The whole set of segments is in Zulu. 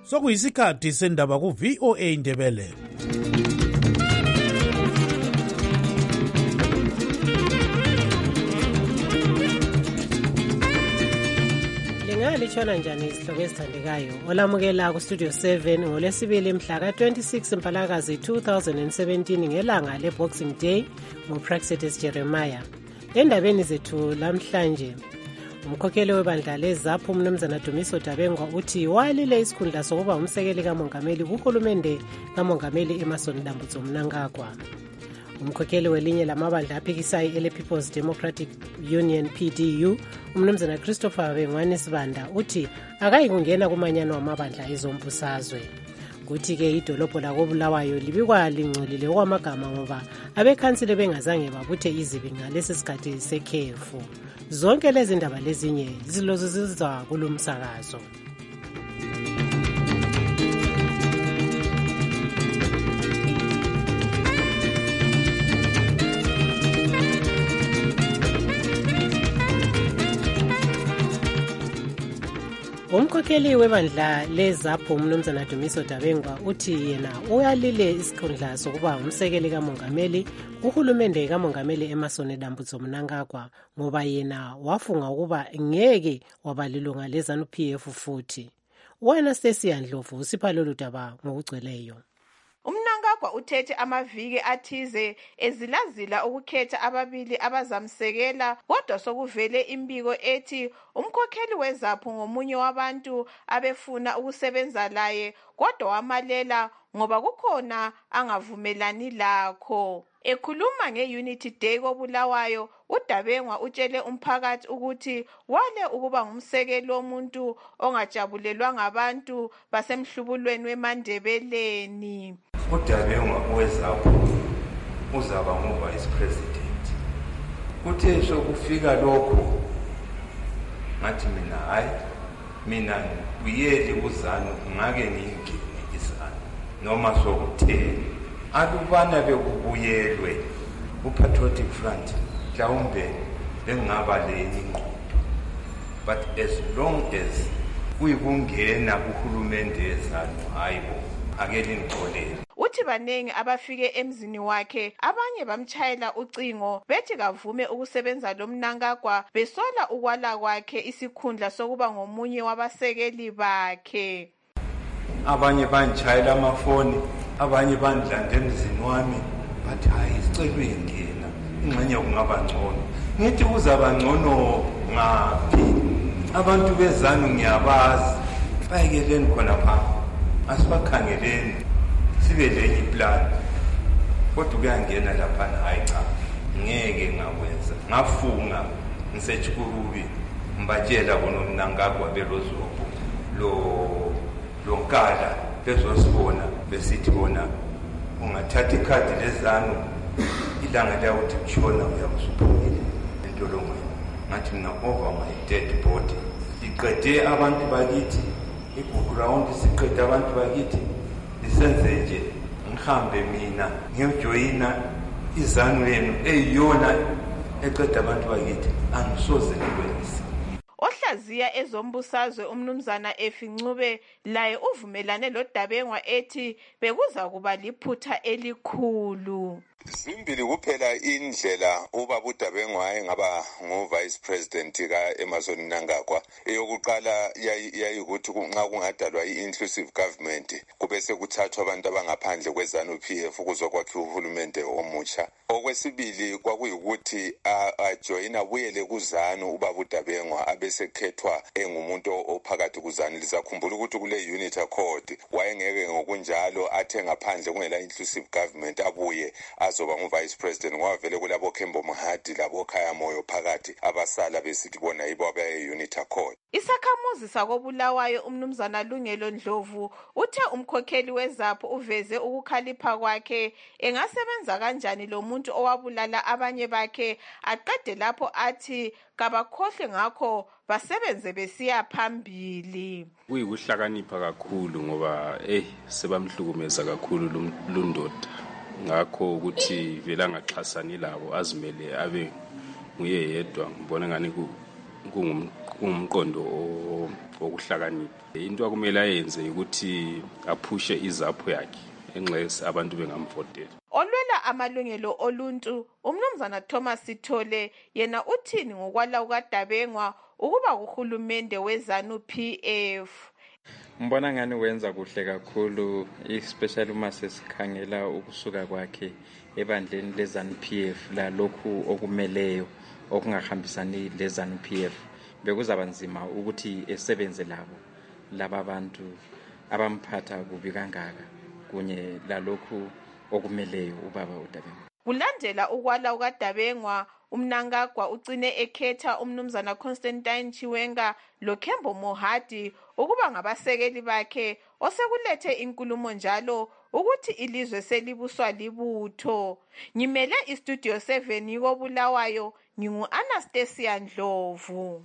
sokuyisikhathi sendaba ku-VOA Indebele. Litshona njani isihloko esithandekayo olamukela ku-Studio 7 ngolwesibili mhla ka-26 Mpalakazi 2017 ngelanga le-Boxing Day nguPraxedes Jeremiah. Endabeni zethu lamhlanje, umkhokheli webandla leZAPU uMnumzana Dumiso Dabengwa uthi walile isikhundla sokuba umsekeli kamongameli kuhulumende kamongameli Emmerson Dambudzo Mnangagwa. Umkhokheli welinye lamabandla aphikisayo ele-People's Democratic Union PDU uMnumzana Christopher Bengwane Sibanda uthi akayikungena kumanyano wamabandla ezombusazwe. Kuthi-ke idolobho lakoBulawayo libikwa lingcolile okwamagama ngoba abekhansile bengazange babuthe izibi ngalesi sikhathi sekhefu. Zonke lezi ndaba lezinye zilozizizwa kulumsakazo. Umkhokheli webandla leZAPU uMnumzana Dumiso Dabengwa uthi yena uyalile isikhundla sokuba umsekeli kamongameli kuhulumende kamongameli Emmerson Dambudzo Mnangagwa ngoba yena wafunga ukuba ngeke wabalilunga leZANU-PF futhi. Wena Stacy Ndlovu usipha lolu daba ngokugcweleyo. Mnangagwa uthethe amaviki athize ezilazila ukukhetha ababili abazamsekela, kodwa sokuvele imbiko ethi umkhokheli weZAPU ngomunye wabantu abefuna ukusebenza laye kodwa wamalela ngoba kukhona angavumelani lakho. Ekhuluma nge-Unity Day koBulawayo, uDabengwa utshele umphakathi ukuthi wale ukuba ngumsekeli womuntu ongajabulelwa ngabantu basemhlubulweni weMandebeleni. uDabengwa weZAPU uzaba ngu-Vice President. Kuthe sokufika lokho ngathi mina uyeli kuzanu ngake ngingene izanu noma sokutheni alubana bekubuyelwe uPatriotic Front mhlawumbe bengaba lenye ingqondo, but as long as kuyikungena kuhulumende ezanu hayibo akeli ngixolele. Uthi banengi abafike emzini wakhe abanye bamchayela ucingo bethi kavume ukusebenza lo Mnangagwa besola ukwala kwakhe isikhundla sokuba ngomunye wabasekeli bakhe. Abanye banchayela amafoni, abanye bandlanda emzini wami bathi hayi isicelo ingena ingxenye kungaba ngcono. Ngithi uzaba ngcono ngaphi? Abantu bezanu ngiyabazi bayekeleni khona pha asibakhangeleni sibe lenye plan, kodwa kuyangena lapha hayi cha ngeke ngakwenza. Ngafunga ngisechikurubi mbatshela konomnangagwa belozobo lo nkala bezosibona besithi bona ungathatha ikhadi lezanu ilanga lawuthi kushona uyakusuphumile entolongweni. Ngathi mina over my dead body iqede abantu bakithi i-background siqede abantu bakithi lisenze nje ngihambe mina ngiyojoyina izanu yenu eyiyona eqeda abantu bakithi angisoze ngikwenze. Ohlaziya ezombusazwe uMnumzana Efincube laye uvumelane loDabengwa ethi bekuza kuba liphutha elikhulu. Zimbili kuphela indlela ubaba uDabengwa engaba ngu-Vice President ka-Emmerson Mnangagwa. Eyokuqala yayikuthi nxa kungadalwa i-inclusive government kube sekuthathwa abantu abangaphandle kweZANU-PF ukuzokwakhiwa uhulumende omutsha. Okwesibili kwakuyikuthi ajoyina buyele kuZANU ubaba uDabengwa abesekhethwa engumuntu ophakathi kuZANU. Lizakhumbula ukuthi kule Unity Accord wayengeke ngokunjalo athe ngaphandle kungela inclusive government abuye azoba ngu-Vice President ngoba vele kulabo Kembo Mahadi labo Khaya Moyo phakathi abasala besithi bona yibo abaye-Unity Accord. Isakhamuzi sakoBulawayo uMnumzana Lungelo Ndlovu uthe umkhokheli weZAPU uveze ukukhalipha kwakhe engasebenza kanjani lo muntu owabulala abanye bakhe aqede lapho athi kabakhohle ngakho basebenze besiya phambili. Kuyikuhlakanipha kakhulu ngoba sebamhlukumeza kakhulu lundoda, ngakho ukuthi vele angaxhasani labo azimele abe nguye yedwa. Ngibona ngani kungumqondo okuhlakanipha. Into akumele ayenze ukuthi aphushe izapho yakhe enxesi abantu bengamvotela. Olwela amalungelo oluntu umnumzana Thomas Sithole yena uthini ngokwala kukaDabengwa ukuba uhulumende weZanu PF. Mbona ngani wenza kuhle kakhulu, especially uma sesikhangela ukusuka kwakhe ebandleni leZanu PF la lokhu okumeleyo okungahambisani leZanu PF. Bekuzaba nzima ukuthi esebenze laba bantu abamphatha kubi kangaka kunye lalokhu okumeleyo ubaba uDabengwa. Kulandela ukwala kukaDabengwa, uMnangagwa ugcine ekhetha umnumzana Constantine Chiwenga loKhembo Mohadi ukuba ngabasekeli bakhe, osekulethe inkulumo njalo ukuthi ilizwe selibuswa libutho. Ngimele iStudio 7 yiko Bulawayo, ngingu Anastasia Ndlovu.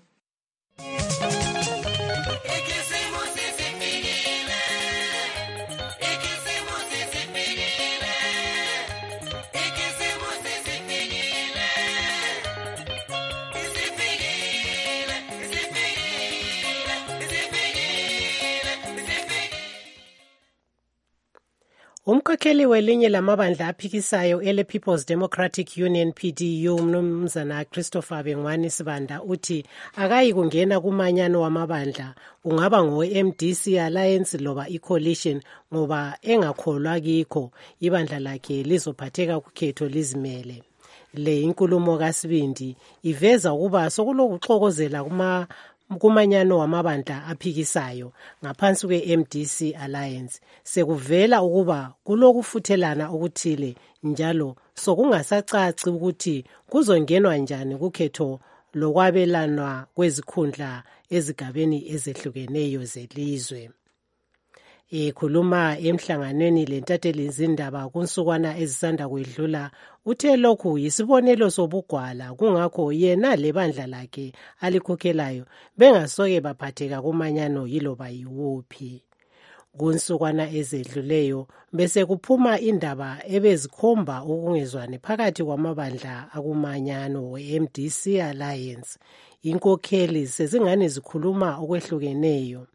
Umkhokheli welinye lamabandla aphikisayo ele People's Democratic Union PDU umnumzana Christopher Bengwani Sibanda uthi akayi kungena kumanyano wamabandla kungaba ngo-MDC Alliance loba i-Coalition ngoba engakholwa kikho ibandla lakhe lizophatheka kukhetho lizimele. Le inkulumo kaSibindi iveza ukuba sokulokuxokozela kumanyano wamabandla aphikisayo ngaphansi kwe-MDC Alliance sekuvela ukuba kulokufuthelana okuthile njalo sokungasacaci ukuthi kuzongenwa njani kukhetho lokwabelanwa kwezikhundla ezigabeni ezehlukeneyo zelizwe. Ekhuluma emhlanganweni lentatheli izindaba kunsukwana ezisanda kwedlula uthe lokhu yisibonelo sobugwala kungakho yena lebandla lakhe alikhokhelayo bengasoke baphatheka kumanyano yiloba yiwuphi. Kunsukwana ezedluleyo bese kuphuma indaba ebezikhomba ukungezwani phakathi kwamabandla akumanyano we-MDC Alliance. Inkokheli sezingane zikhuluma okwehlukeneyo.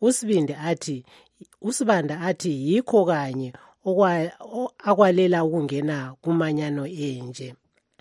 Usibanda athi yikho kanye akwalela ukungena kumanyano enje.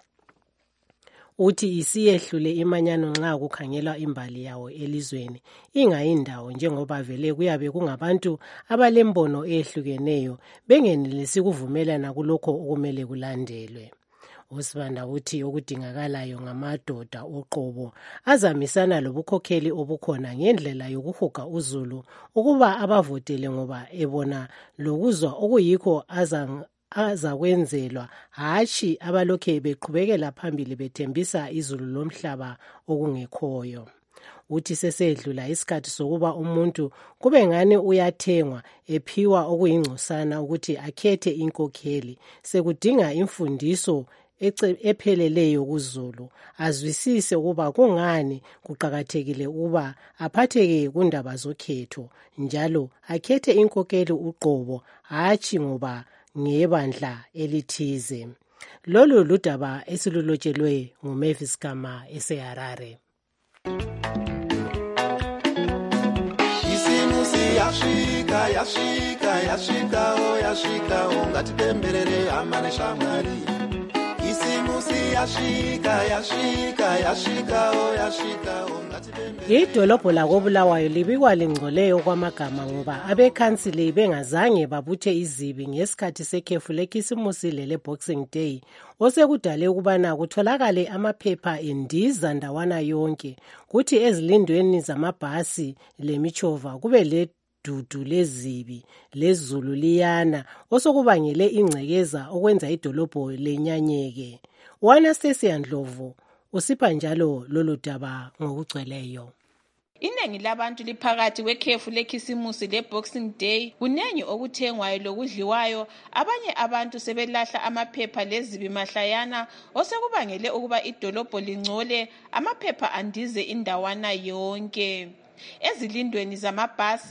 Uthi isiyehlule imanyano nxa kukhangelwa imbali yawo elizweni ingayindawo njengoba vele kuyabe kungabantu abalembono ehlukeneyo bengenelisi kuvumelana kulokho okumele kulandelwe. Usibanda uthi okudingakalayo ngamadoda oqobo azamisana lobukhokheli obukhona ngendlela yokuhuga uzulu ukuba abavotele ngoba ebona lokuzwa okuyikho azakwenzelwa hatshi abalokhe beqhubekela phambili bethembisa izulu lomhlaba okungekhoyo. Uthi sesedlula isikhathi sokuba umuntu kube ngani uyathengwa ephiwa okuyingcosana ukuthi akhethe inkokheli, sekudinga imfundiso epheleleyo kuzulu azwisise ukuba kungani kuqakathekile ukuba aphatheke kundaba zokhetho njalo akhethe inkokheli uqobo hatshi ngoba ngebandla elithize. Lolu ludaba esilulotshelwe nguMavis Kama eseHarare. Yashika ungatipemberere amane shamwari. Idolobho lakoBulawayo libikwa lingcole okwamagama ngoba abekhansili bengazange babuthe izibi ngesikhathi sekhefu lekhisimusi lele-Boxing Day osekudale ukubana kutholakale amaphepha endiza ndawana yonke kuthi ezilindweni zamabhasi lemithova kube dudu lezibi lezulu liyana osokubangele ingcekeza okwenza idolobho lenyanyeke. Anastasia Ndlovu usipha njalo lolu daba ngokugcweleyo. Iningi labantu liphakathi kwekhefu lekhisimusi le-Boxing Day, kunengi okuthengwayo lokudliwayo. Abanye abantu sebelahla amaphepha lezibi mahlayana osekubangele ukuba idolobho lingcole, amaphepha andize indawana yonke. Ezilindweni zamabhasi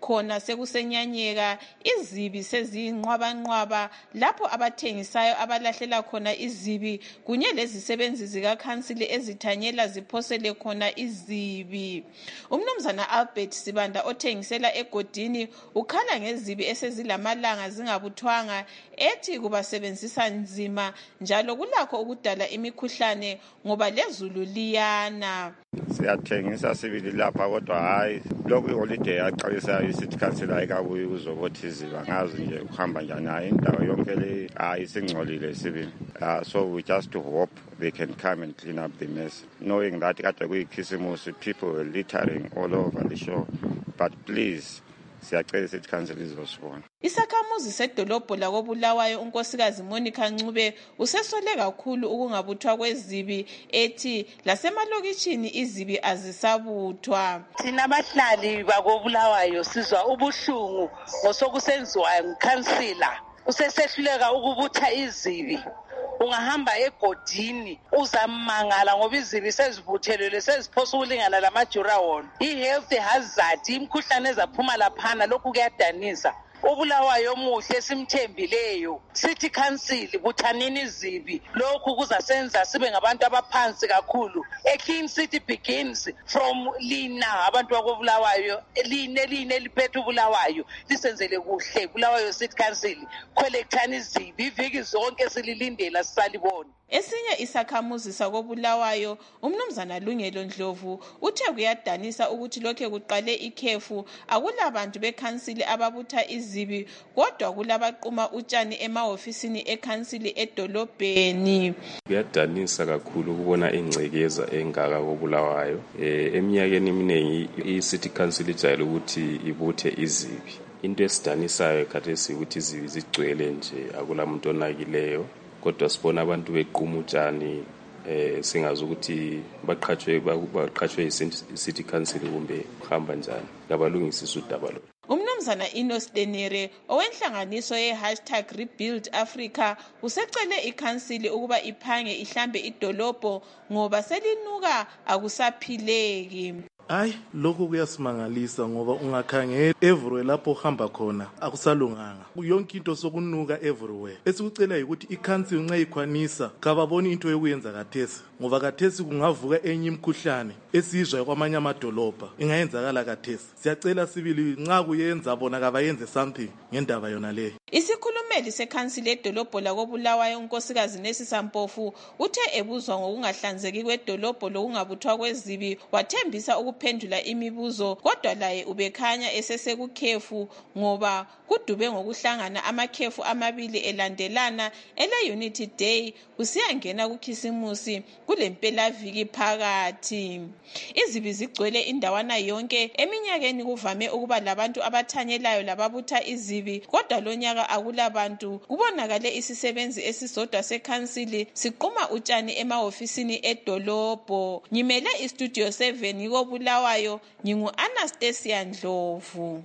khona sekusenyanyeka, izibi seziyinqwabanqwaba lapho abathengisayo abalahlela khona izibi kunye lezisebenzi zikakhansili ezithanyela ziphosele khona izibi. Umnumzana Albert Sibanda othengisela egodini ukhala ngezibi esezilamalanga zingabuthwanga, ethi kubasebenzisa nzima njalo kulakho ukudala imikhuhlane ngoba lezulu liyana. Siyathengisa sibili lapha kodwa hayi lokhu iholiday yaqalisa isithi council ayikabuyi kuzobothi izibi angazi nje ukuhamba njani hayi indawo yonke le hayi singcolile sibili. So we just hope they can come and clean up the mess, knowing that kade kuyikhisimusi people were littering all over the shore, but please siyacela isithi council izosibona. Isakhamuzi sedolobho lakoBulawayo unkosikazi Monica Ncube usesole kakhulu ukungabuthwa kwezibi, ethi lasemalokitshini izibi azisabuthwa. Thina abahlali bakoBulawayo sizwa ubuhlungu ngosokusenziwa ngikhansila, usesehluleka ukubutha izibi. Ungahamba egodini uzamangala ngoba izibi sezivuthelwe seziphosa ukulingana lamajurawn. I-health hazard, imkhuhlane ezaphuma laphana, lokhu kuyadanisa. uBulawayo omuhle simthembileyo sithi council buthanini izibi, lokhu kuzasenza sibe ngabantu abaphansi kakhulu. A clean city begins from lina abantu bakoBulawayo, line liphethe uBulawayo lisenzele kuhle. Bulawayo City Council collectani izibi iviki zonke sililindela sisalibona. Esinye isakhamuzi sakoBulawayo umnumzana Lungelo Ndlovu uthe kuyadanisa ukuthi lokho kuqale ikhefu akulabantu bekhansili ababutha izibi, kodwa kulabaquma utshani emahofisini ekhansili edolobheni. Kuyadanisa kakhulu ukubona ingcekeza engaka koBulawayo. Eminyakeni eminingi i-City Council ijayele ukuthi ibuthe izibi. Into esidanisayo khathesi ukuthi izibi zigcwele nje akulamuntu onakileyo, kodwa sibona abantu bequma utshani singazi ukuthi baqhatshwe i-City Council kumbe uhamba njani. Ngabalungisisa udaba lo. Umnumzana Inos Denere owenhlanganiso ye#Rebuild Africa usecele ikhansili ukuba iphange ihlambe idolobho ngoba selinuka akusaphileki. Hayi, lokho kuyasimangalisa ngoba ungakhangela everywhere lapho uhamba khona akusalunganga. Yonke into sokunuka everywhere. Esikucela ukuthi i-council nxa ikhwanisa kababoni into yokuyenza kathesi, ngoba kathesi kungavuka enye imkhuhlane esizwa kwamanye amadolobha ingayenzakala kathesi. Siyacela sibili nxa kuyenza bona kabayenze something ngendaba yona le. Isikhulumeli sekhansili edolobho lakoBulawayo unkosikazi Nesisa Mpofu uthe ebuzwa ngokungahlanzeki kwedolobho lokungabuthwa kwezibi wathembisa ukuphendula imibuzo, kodwa laye ubekhanya esesekukhefu ngoba kudube ngokuhlangana amakhefu amabili elandelana ele Unity Day kusiyangena kukhisimusi kulempelaviki phakathi. Izibi zigcwele indawana yonke. Eminyakeni kuvame ukuba labantu abathanyelayo lababutha izibi, kodwa lonyaka akulabantu. Kubonakale isisebenzi esisodwa sekhansili siquma utshani emahofisini edolobho. Ngimele istudio 7 koBulawayo, ngingu Anastasia Ndlovu.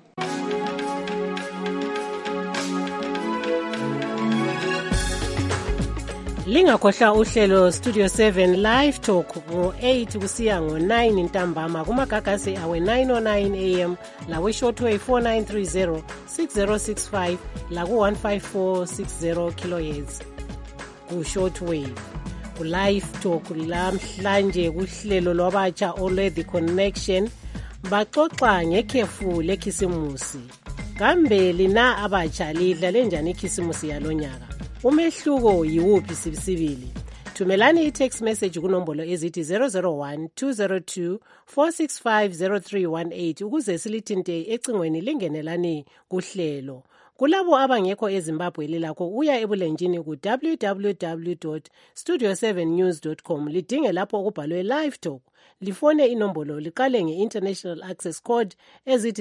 Lingakhohlwa uhlelo Studio 7 Live Talk ngo-8 kusiya ngo-9 ntambama kumagagasi awe 909 AM lawe shortwave 4930 6065 laku-15460 kHz ku shortwave. Ku-Live Talk lamhlanje kuhlelo lwabatsha olwe-The Connection baxoxa ngekhefu lekhisimusi. Kambe lina abatsha lidlale njani ikhisimusi yalonyaka? Umehluko yiwuphi sibili? Thumelani i-text message kunombolo ezithi 001-202-465-0318 ukuze silithinte ecingweni lingenelani kuhlelo. Kulabo abangekho eZimbabwe lilakho uya ebulenjini ku www.studio7news.com lidinge lapho okubhalwe Live Talk. Lifone inombolo liqale nge-International Access Code ezithi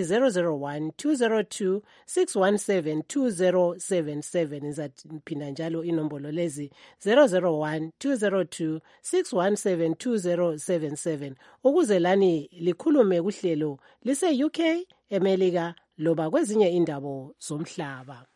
001-202-617-2077 izaphinda njalo inombolo lezi 001-202-617-2077 ukuze lani likhulume kuhlelo lise-UK, eMelika loba kwezinye indawo zomhlaba.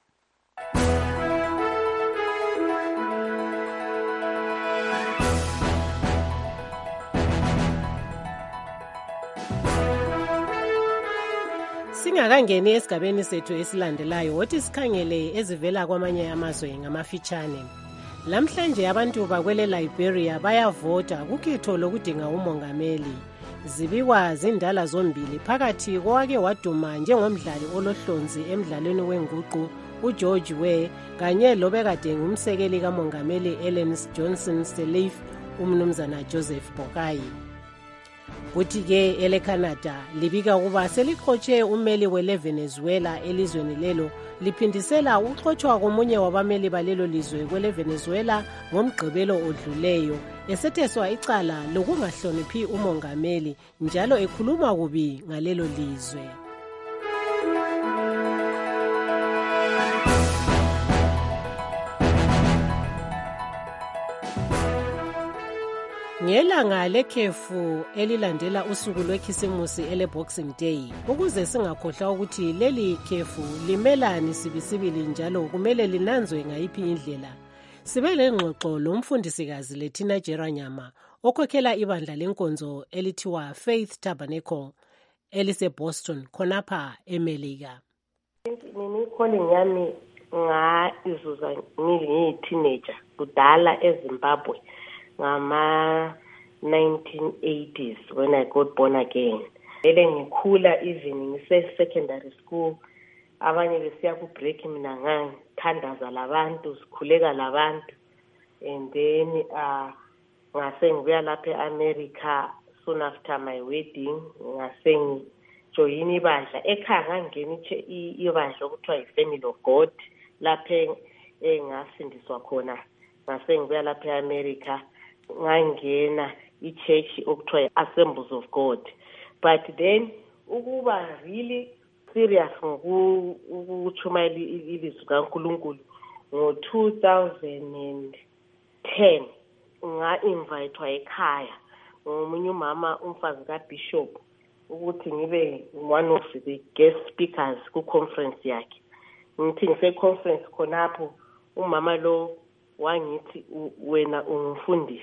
Singakangeni esigabeni sethu esilandelayo, wothi sikhangele ezivela kwamanye amazwe ngamafitshane. Lamhlanje abantu bakwele Liberia bayavota kukhetho lokudinga umongameli. Zibikwa zindala zombili phakathi kowake waduma njengomdlali olohlonzi emdlalweni wenguqu uGeorge Weah kanye lobekade ngumsekeli kamongameli Ellen Johnson Sirleaf umnumzana Joseph Boakai. Kuthi-ke ele-Canada libika ukuba seliqhotshe ummeli wele-Venezuela elizweni lelo liphindisela ukuxhotshwa komunye wabameli balelo lizwe kwele-Venezuela ngomgqibelo odluleyo esetheswa icala lokungahloniphi umongameli njalo ekhuluma kubi ngalelo lizwe. Ngelanga lekhefu elilandela usuku lwekhisimusi ele-Boxing Day, ukuze singakhohlwa ukuthi leli khefu limelani sibisibili njalo kumele linanzwe ngayiphi indlela. Sibe lengxoxo lomfundisikazi Lethina Jeranyama okhokhela ibandla lenkonzo elithiwa Faith Tabernacle elise-Boston khonapha eMelika. Mina calling yami izuza ngiyi-teenager kudala eZimbabwe. Ngama 1980s when I got born again. Ngikhula even ngise-secondary school. Abanye besiya ku-break mina ngangithandaza labantu, sikhuleka labantu. And then ngase ngibuya lapha e-America soon after my wedding. Ngase ngijoyina ibandla. Ekhaya ngangena ibandla okuthiwa yi-Family of God. Lapha ngasindiswa khona. Ngase ngibuya lapha e-America. Ngangena i-church okuthiwa Assemblies of God. But then ukuba really serious ngokuchumayela ilizwi kaNkulunkulu ngo-2010 nga-invitwa ekhaya ngomunye umama umfazi kaBishop ukuthi ngibe one of the guest speakers ku-conference yakhe. Ngithi ngise-conference khonapho umama lo wangithi wena ungumfundisi.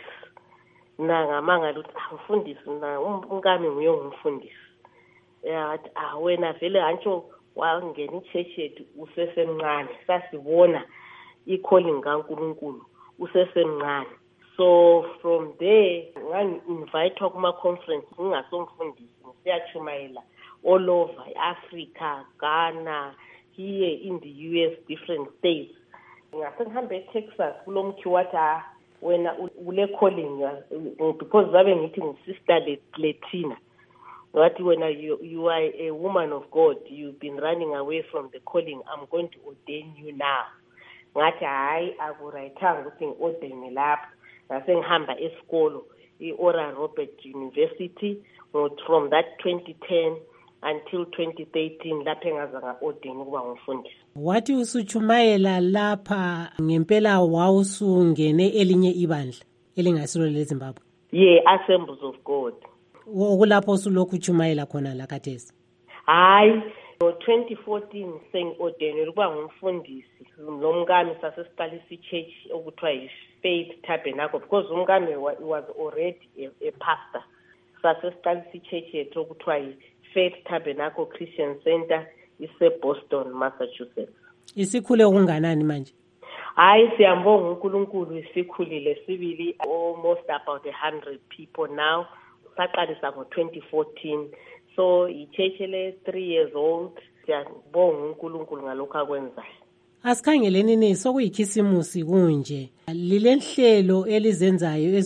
Na ngamangala ukuthi umfundisi na umkami nguye ongumfundisi. Yathi wena vele antsho wangena ichurch yethu usesemncane. Sasibona i-calling kaNkulunkulu usesemncane. So from there ngangi-invitwa kuma-conference ngingasomfundisi ngisiyachumayela all over Africa, Ghana, here in the US, different states. Ngase ngihambe eTexas kulomkhi wathi wena ule calling because zabe ngithi ngisister Lethina. Wathi wena you are a woman of God, you've been running away from the calling, I'm going to ordain you now. Ngathi hayi akurayithanga ukuthi ngi-ordaine lapha. Ngase ngihamba esikolo i-Oral Roberts University from that 2010 until 2013 lapha engaza nga-ordain ukuba ngumfundisi. Wathi usuchumayela lapha ngempela wawusungene elinye ibandla elingasilo leZimbabwe? Yeah, Assemblies of God. Okulapho usulokhu uchumayela khona la khathesi? Hayi, ngo-2014 sengi-ordainelwa ukuba ngumfundisi. Nomkami sasesiqalisa i-church okuthiwa yi-Faith Tabernacle because umkami was already a pastor. Sasesiqalisa i-church yethu okuthiwa yi-Faith Tabernacle Christian Center ise-Boston, Massachusetts. Isikhule okunganani manje? Hayi siyambonga uNkulunkulu isikhulile sibili almost about 100 people now. Saqalisa ngo-2014. So i-church le 3 years old. Siyambonga uNkulunkulu ngalokho akwenzayo. Asikhangeleni sokuyikhisimusi kunje. Lilenhlelo elizenzayo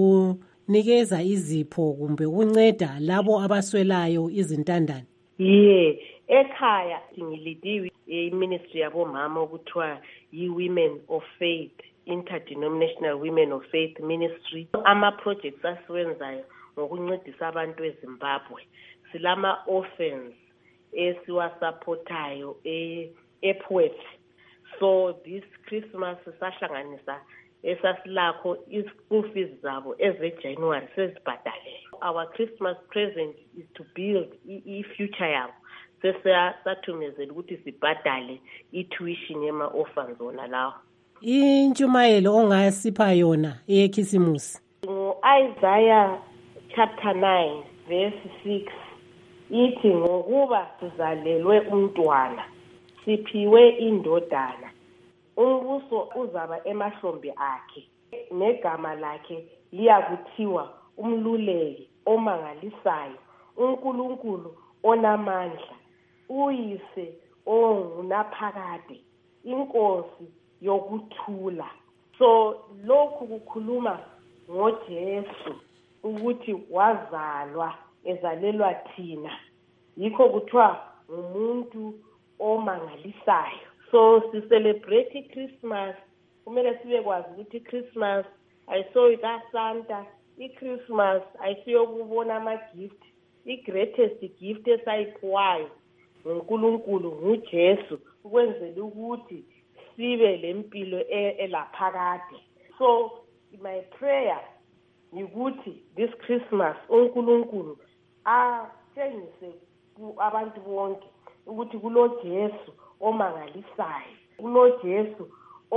ezokunikeza izipho kumbe ukunceda labo abaswelayo izintandane. Yeah, ekhaya ngilidiwe i-ministry yabomama okuthiwa yi-Women of Faith, Interdenominational Women of Faith Ministry. Ama-projects asiwenzayo ngokuncedisa abantu eZimbabwe. Silama orphans esiwasupportayo ePwet. So this Christmas sahlanganisa esasilakho school fees zabo eze-January sezibhadalele. Our Christmas present is to build i-future yabo. Sathumezela ukuthi sibhadale i-tuition yema-orphans wona lawo. Intshumayelo ongasipha yona eyekhisimusi? Ngo-Isaiah chapter 9 verse 6 ithi ngokuba sizalelwe umntwana siphiwe indodana umbuso uzaba emahlombe akhe negama lakhe liyakuthiwa umluleki omangalisayo uNkulunkulu onamandla uyise ongunaphakade inkosi yokuthula. So lokhu kukhuluma ngoJesu ukuthi wazalwa ezalelwa thina yikho kuthiwa umuntu omangalisayo. So si celebrate Christmas kumele sibe kwazi ukuthi Christmas ayisiyo kaSanta, iChristmas ayisiyo kubona ama-gift. I-greatest gift esayiphiwayo uNkulunkulu nguJesu ukwenzela ukuthi sibe lempilo elaphakade. So my prayer ukuthi this Christmas uNkulunkulu atshengise abantu bonke ukuthi kuloJesu omangalisayo, kuloJesu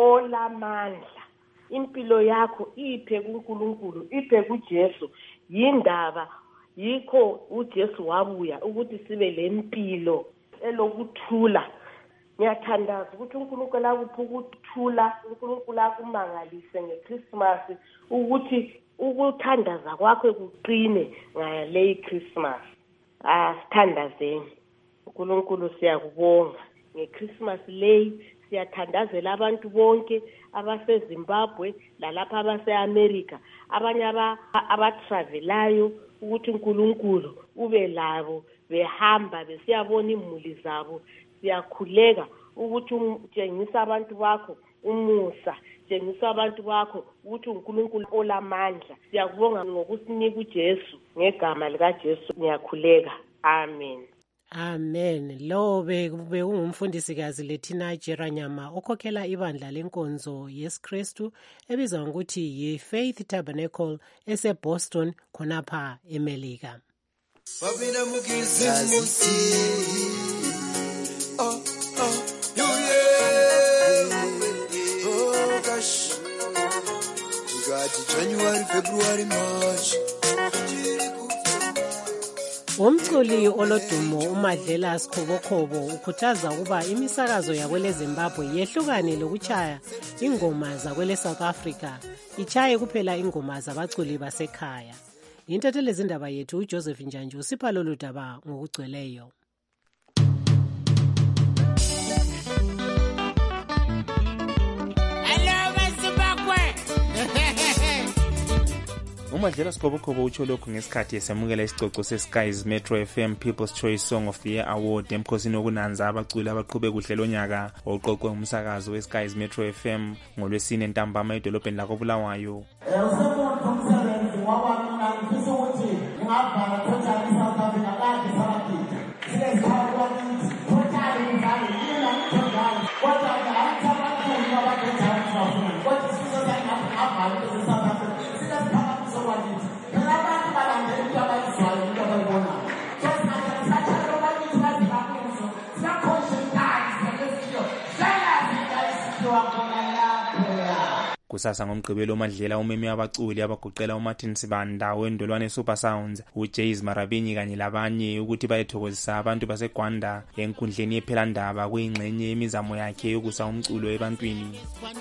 olamandla. Impilo yakho iphe kuNkulunkulu, iphe kuJesu. Yindaba yikho uJesu wabuya ukuthi sibe lempilo elokuthula. Ngiyathandaza ukuthi uNkulunkulu akuphe ukuthula, uNkulunkulu akumangalise ngeChristmas ukuthi ukuthandaza kwakho kuqine ngale Christmas. Sithandazeni. uNkulunkulu siyakubonga ngeChristmas lay siyathandazela abantu bonke abaseZimbabwe lalapha abaseAmerica abanye abatravelayo ukuthi uNkulunkulu ube labo behamba besiyabona imuli zabo. Siyakhuleka ukuthi utshengisa abantu bakho umusa, tshengisa abantu bakho ukuthi uNkulunkulu olamandla. Siyakubonga ngokusinika uJesu ngegama likaJesu ngiyakhuleka. Amen. Amen. Lo bekungumfundisikazi Lethina Jeranyama okhokhela ibandla lenkonzo yesikristu ebizwa ngokuthi yi-Faith Tabernacle eseBoston khonapha eMelika. Babina mukizi gosh. We got January, February, March. Umculi olodumo uMadlela Sikhobokhobo ukhuthaza ukuba imisakazo yakwele Zimbabwe yehlukane lokuchaya ingoma zakwele South Africa, ichaye kuphela ingoma zabaculi basekhaya. Intatheli zindaba yethu uJoseph Njanju usipha lolu daba ngokugcweleyo. uMadlela Sikhobokhobo utsho lokhu ngesikhathi esemukela isicoco seSky's Metro FM People's Choice Song of the Year Award emkhosini wokunanza abaculi abaqhube kuhle lonyaka oqoqwe umsakazo weSky's Metro FM ngolwesine ntambama edolobheni lakoBulawayo. Kusasa ngomgqibelo uMadlela umeme abaculi abagoqela uMartin Sibanda wendolwane Super Sounds, uJays Marabinyi kanye labanye ukuthi bayethokozisa abantu baseGwanda enkundleni yephelandaba kuyingxenye yemizamo yakhe yokusa umculo ebantwini.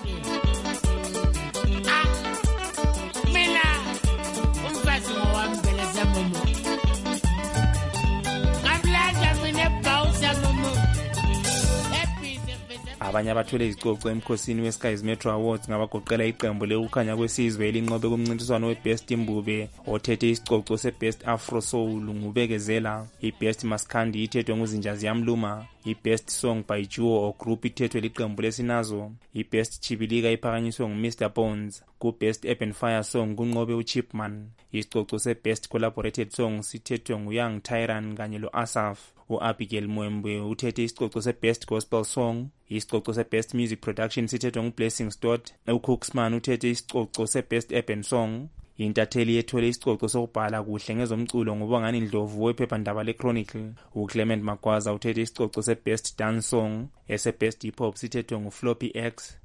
Abanye abathole izicoco emkhosini weSky's Metro Awards ngabagoqela iqembu lekukhanya kwesizwe elinqobe kumncintiswano weBest Mbube othethe isicoco seBest Afro Soul ngubekezela, iBest Maskandi ithethwe nguZinjazi Yamluma, iBest Song by Duo or Group ithethwe liqembu lesinazo, iBest Chibilika iphakanyiswe nguMr Bones, kuBest Urban Fire Song kunqobe uChipman, isicoco seBest Collaborated Song sithethwe nguYoung Tyran kanye loAsaf, uAbigail Mwembe uthethe isicoco seBest Gospel Song, isicoco seBest Music Production sithethwe nguBlessing Stott, uCooksman uthethe isicoco seBest Urban Song. Intatheli yethole isicoco sokubhala kuhle ngezomculo ngubongani Ndlovu wephephandaba leChronicle, uClement Magwaza uthethe isicoco seBest Dance Song, eseBest Hip Hop sithethwe nguFloppy X,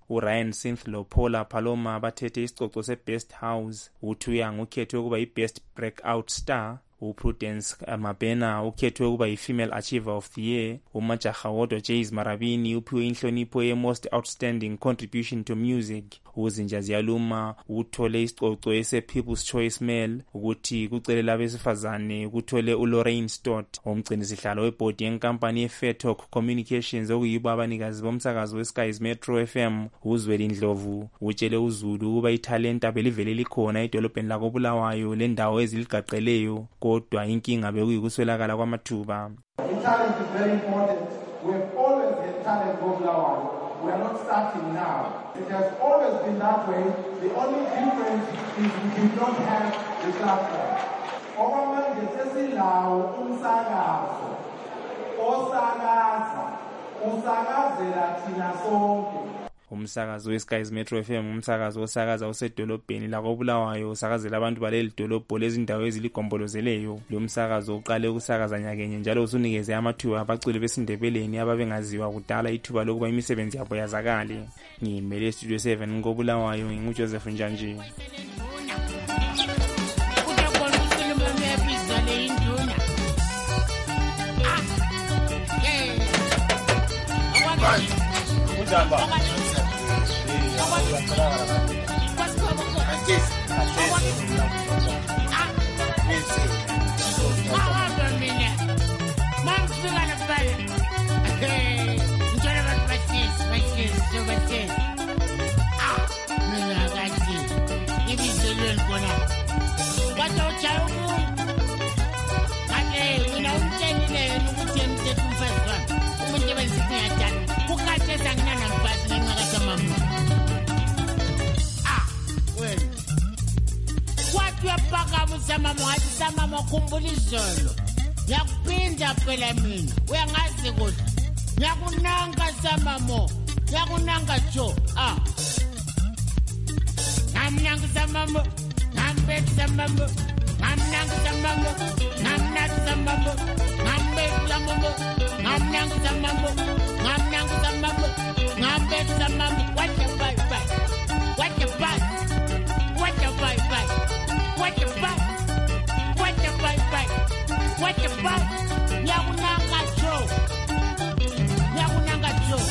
uRyan Synth loPaula Paloma bathethe isicoco seBest House. uThuyang ukhethwe ukuba iBest Breakout Star. uPrudence Mabena ukhethwe ukuba yi-Female Achiever of the Year. uMajaha Wodwa Jays Marabini uphiwe inhlonipho ye-Most Outstanding Contribution to Music. uZinja Ziyaluma uthole isicoco ese-People's Choice Male. ukuthi kucelela abesifazane kuthole uLorraine Stott. umgcinisihlalo webhodi yenkampani ye-Fair Talk Communications okuyibo abanikazi bomsakazo weSky's Metro FM uZweli Ndlovu utshele uZulu ukuba ithalenta belivele likhona edolobheni lakoBulawayo lendawo eziligaqeleyo kodwa inkinga bekuyikuswelakala kwamathuba. Talent is very important. We have always had talent in Bulawayo. We are not starting now. It has always been that way. The only difference is we do not have the platform. Okwamanje sesilawo umsakazo osakaza usakazela thina sonke. umsakazo weSky's Metro FM umsakazo osakaza osedolobheni lakoBulawayo usakazela abantu baleli dolobho lezindawo eziligombolozeleyo. lo msakazo uqale ukusakaza nyakenye njalo usunikeze amathuba abaculi besindebeleni ababengaziwa kudala ithuba lokuba imisebenzi yabo yazakale. ngimele Studio 7 ngoBulawayo nginguJoseph Njanji. Mama khumbula izolo yakuphinda phela mina uyangazi kuhle yakunanga samamo yakunanga jo ngamnanga samamo ngambek samamo ngamnanga samamo ngamnanga samamo ngambek samamo ngamnanga samamo ngamnanga samamo ngambek samamo what the bye bye what the bye what the bye bye what the bye what the fuck? Yakunanga Joe. Yakunanga Joe.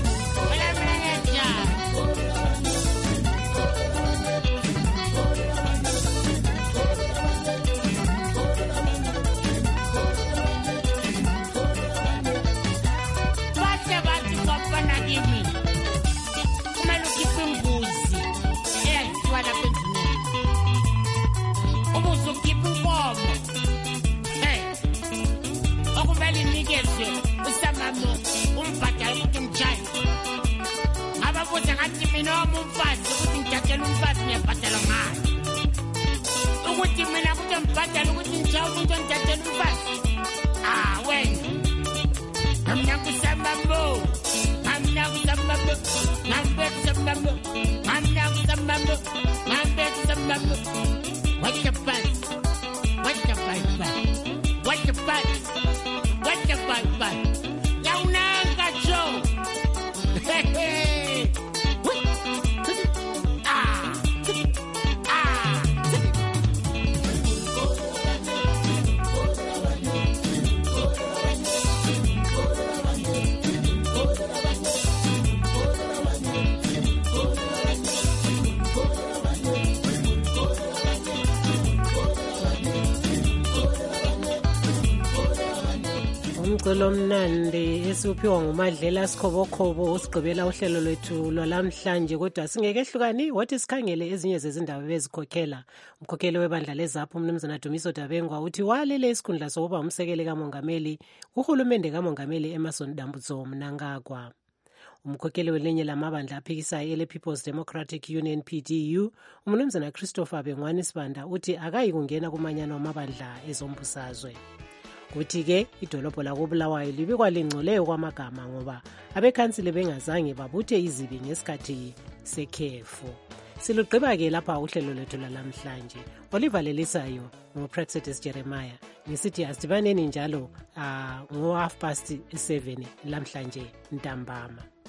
umculo omnandi esuphiwa nguMadlela Sikhobokhobo usigqibela uhlelo lwethu lwalamhlanje kodwa singekehlukani wathi sikhangele ezinye zezindaba bezikhokhela. Umkhokheli webandla lezapho umnumzana Dumiso Dabengwa uthi walele isikhundla sokuba umsekeli kamongameli kuhulumende kamongameli Emmerson Dambudzo Mnangagwa. Umkhokheli welinye lamabandla aphikisayo ele-People's Democratic Union PDU umnumzana Christopher Bengwani Sibanda uthi akayi kungena kumanyano amabandla ezombusazwe. Kuthi-ke idolobho lakoBulawayo libikwa lingcoleyo kwamagama ngoba abekhansile bengazange babuthe izibi ngesikhathi sekhefu. Silugqiba-ke lapha uhlelo lwethu lwalamhlanje. Olivalelisayo nguPraxetis Jeremiah ngisithi asidibaneni njalo ngo-7:30 lamhlanje ntambama.